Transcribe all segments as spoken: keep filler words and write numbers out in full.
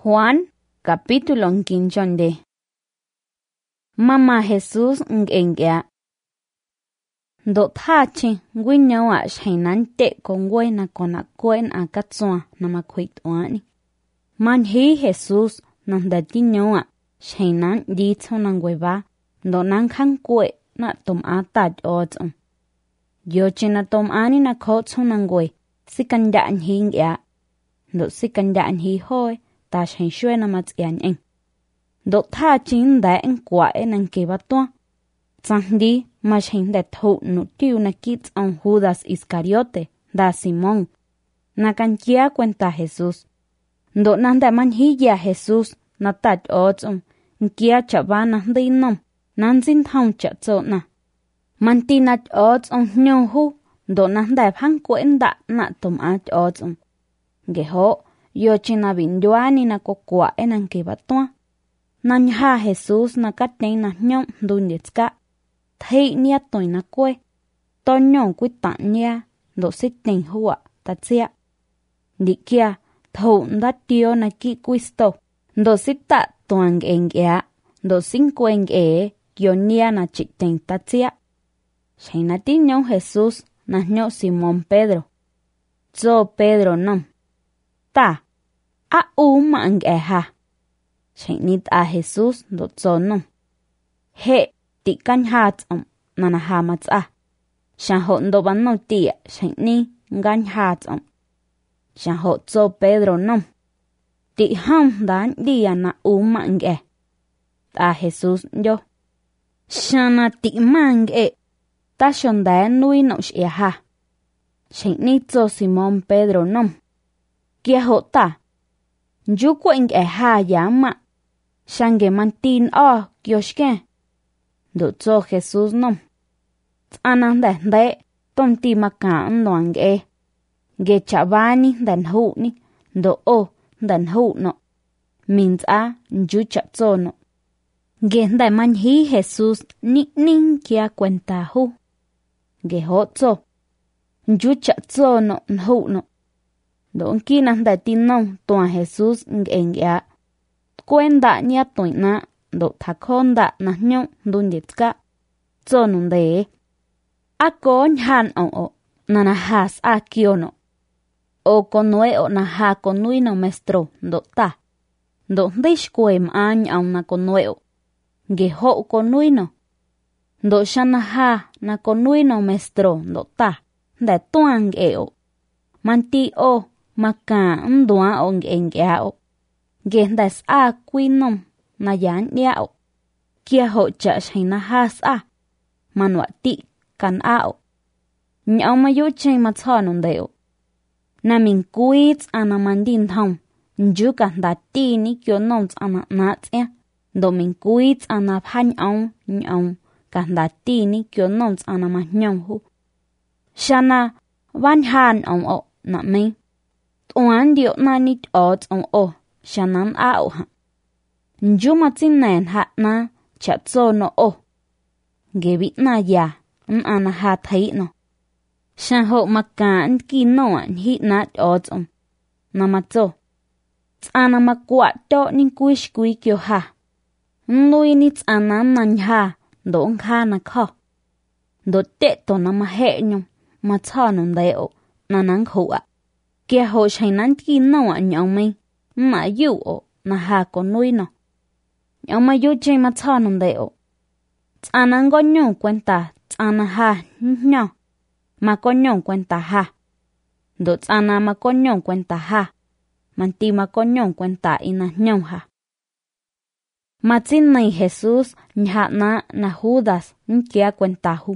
Juan capítulo quinchonde. Mama Jesús ngengea. Do thachi gwinyawa shainante kongwena kona kwen akatswa na makwitwani. Manhi Jesús nandatinyawa shainan ditso nangweba do nankhan kwe na tom atat otum. Yochi na tom ani na kotso nangwe sikandaan hingya. Do sikandaan hi hoi ta shain shwe na matsyan eng. Do thachi ndaen kwae nang kibatwa. Tsangdi ma shain da thou no tiu na kits on Judas Iscariote da Simón. Na kankia cuenta Jesús. Do nanda manhilla Jesús na tat otum. Nkia chabana dinom. Nanzin thong chatso na. Mantinat otum nyohu. Do nanda phang kwenda na tom at otum. Geho yochi na binduani na kokwae nang kibatwa. Nanya Jesús na kateng na nyom dunditska. Thấy nia tôi na quê. Tôi nhong quyết tặng nia. Độ xích tình hua ta chia. Đi kia. Thầu đã tiêu na ki Cristo. Độ xích tạ toàn ngành ea. Độ xinh quên ea. Yo nia na chích tình ta chia. Chạy na tí nhong Jesus. Na nhong Simón Pedro. Cho Pedro nông. Ta. A u mạng ea ha. Chạy nít a Jesus. Độ cho nông. Hệ. Ti kan hat om nana hamats a. Shan ho ndo ban no tia shan ni gan hat om. Shan ho zo Pedro nom. Ti ham dan dia na u mange. Ta Jesus yo. Shana ti mange. Ta shon da nui no shia ha. Shan ni zo Simon Pedro nom. Kia ho ta. Ju kweng e ha ya ma. Shan ge man tin o kyoshke. Do cho Jesus nom. Anang da de tom ti makan noang e. Ge chabani dan hu ni. Do o dan hu no. Means a ju chatso no. Ge da man hi Jesus ni ning kia cuenta hu. Ge ho cho. Ju chatso no hu no. Do ki nang da tin nong toa Jesus ngeng ya. Cuenta nia toy na. Do takonda na nyong dunditska. Zo nunde. Ako nhan o o. Na na has a kiono. O konue o na ha konui no mestro. Do ta. Do dish kuem añ ang na konue o. Ge ho konui no. Do siya na ha na konui no mestro. Do ta. Da tuang e o. Manti o. Maka ndua o ngengea o. Ge das a kuinom. Na yan niao. Kia ho cha shay na has a. Manwa ti kan ao. Nyao mayu chay matsonon deo. Na min kuits ana mandin thong. Nju kan da ti ni kyo nons ana nats e. Do min kuits ana phan ong nyao. Kan da ti ni kyo nons ana ma nyong hu. Shana van han ong o na min. Tuan dio na nit odds ong o. Shanan ao ha. Nju matin nen ha na chatso no o. Gebit na ya. N ana ha thay no. Shan ho makaan ki no an hit nat odds om. Na matso. Tsana makwat to nin kuish kui kyo ha. Nlui ni tsana nan ha. Do ng ha na ko. Do te to na mahe nyong. Matso nung deo. Na nang hua. Kia ho shainan ki no an nyong may. Ma yu o. Na ha ko nui no. Yung mayu chay matsonon deo. Tsanang gonyong kwenta. Tsana ha nyo. Makonyong kwenta ha. Do tsana makonyong kwenta ha. Manti makonyong kwenta ina nyong ha. Matsin na Jesus nha na na Judas nkia kwenta hu.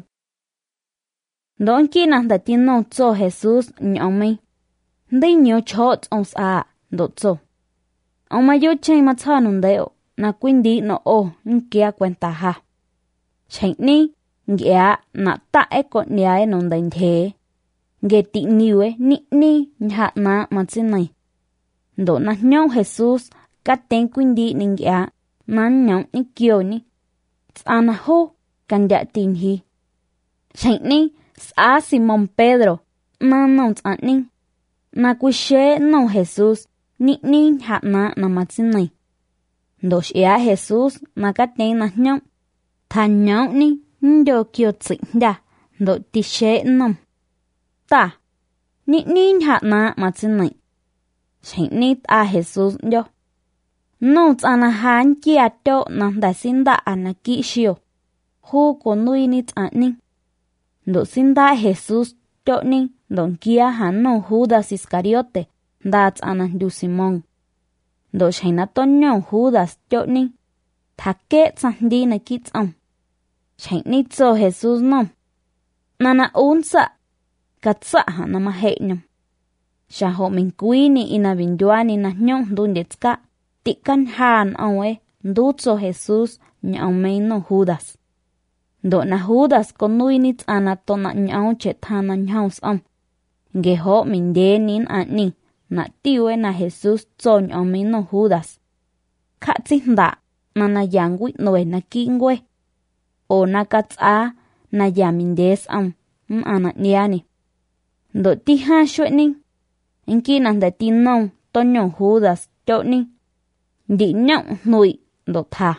Do nki na datino tso Jesus nyong may. Ndi nyo chot ons a do tso. Yung mayu chay matsonon deo. Na quindi no o nkia cuenta ha. Chay ni ngia na ta e ko niae non dain the. Nge ti niwe ni ni nha na matsinay. Do na nyong Jesus katen quindi ningia na nyong ni kyo ni. Tsana ho kandya tin hi. Chay ni sa Simon Pedro na nong tsaning. Na kwishe no Jesus ni ni hạ na na mà xin này. Đồ xía Jesus na cắt tên na nhông. Thà nhông ni đồ kiều chỉnh đà, đồ tì xế nông. Ta, ni ni hạ na mà xin này. Chẳng ni ta Jesus yo. Nô cha na hán kia cho na đã xin đã na kỹ siêu. Hô cô nuôi ni cha ni. Đồ xin đã Jesus cho ni, đồ kia hán nô Judas Iscariote, đã cha na du Simon. Đồ chẳng na tôn nhau Judas cho ni. Thà kết sang đi na kỹ chồng. Chẳng ni cho Jesus nông. Na na uốn sa. Cắt sa hả na mà hệ nhầm. Chà hộ mình quý ni ina bình doa ni na nhông đun đết cả. Tị căn hàn ông ấy đút cho Jesus nhau mấy nó Judas. Độ na Judas con nuôi nít ana to na nhau chết thà na nhau xong. Ghê hộ mình đế nín ảnh ni na tiêu ấy na Jesus cho nhau mấy nó Judas. Khá chính đạ na na giang quýt nồi na kinh quê. Ô na cắt á na già mình đế xong. Mmm ana nia ni. Độ tì ha xuệ ninh. Anh kia nàng đã tin nông to nhau Judas cho ninh. Đi nhộng nụi đồ thà.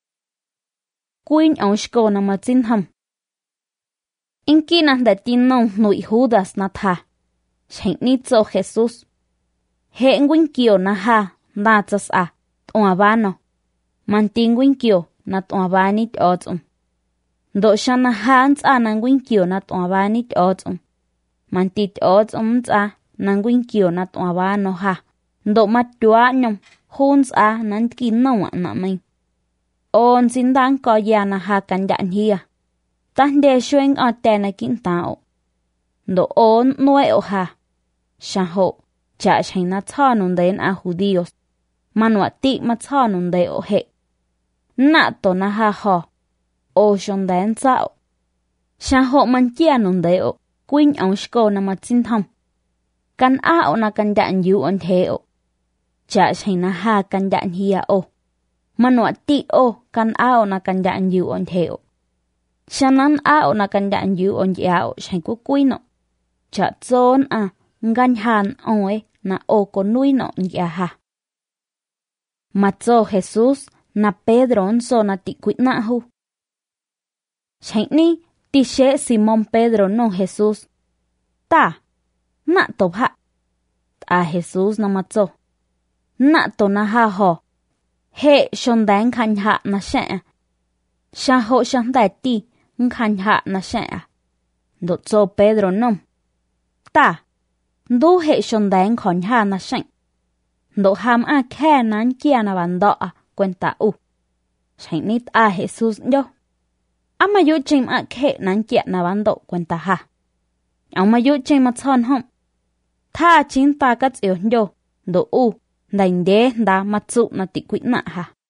Quên ông shko na mà tin hầm. In kia nàng đã tin nông nụi Judas na thà. Chẳng ní cho Jesus. Hệ nguyên kiều na ha na chas à. Tòa ba nó. Man tin nguyên kiều na tòa ba nít ớt um. Độ xa na ha à na nguyên kiều na tòa ba nít ớt um. Man tít ớt um à na nguyên kiều na tòa ba nó ha. Độ mặt đua nhông. Hôn xa nắn kín nông ạ nạ mình. Ôn xin đáng có gia na ha cảnh đạn hìa. Tán đề xuyên ở tên là kín tạo. Độ ôn nuôi ổ ha. Xa hộ, chả chẳng na cho nôn đến à Judios. Mà nọ tị mà cho nôn đến ổ hệ. Nạ tổ na ha hò. Ô xông đến dạo. Xa hộ mình chia nôn đến ổ. Quynh ông shko na mà xin thông. Căn á ổ na cảnh đạn dụ ôn thế ổ. Chả chẳng na ha căn đạn hìa ô. Mà nọ tị ô căn áo na căn đạn dụ ôn thế ô. Chả năn áo na căn đạn dụ ôn dì áo chẳng có quý nọ. Chả chôn à ngăn hàn ông ấy na ô có nuôi nọ dì ha. Mà cho Jesus na Pedro ôn so na tị quýt nạ hù. Chẳng ni tị xế Simon Pedro nô Jesus. Ta nạ tộp hạ. Ta Jesus na mà cho. Nạ tổ na ha hò. Hệ xôn đánh khăn hạ na sẽ. Xa hộ xôn đại tì khăn hạ na sẽ. Độ cho Pedro nông. Ta. Đô hệ xôn đánh khăn hạ na sẽ. Độ hàm á khe nán kia na bàn đọ à. Quên ta u. Chẳng nít à Jesus nhô. Á mà dụ chìm á khe nán kia na bàn đọ quên ta ha. Ông mà dụ chìm mà chôn hông. Tha chính ta cắt yếu nhô. Độ u. Đành đế đá mặt dụ na tị quýt nạ ha.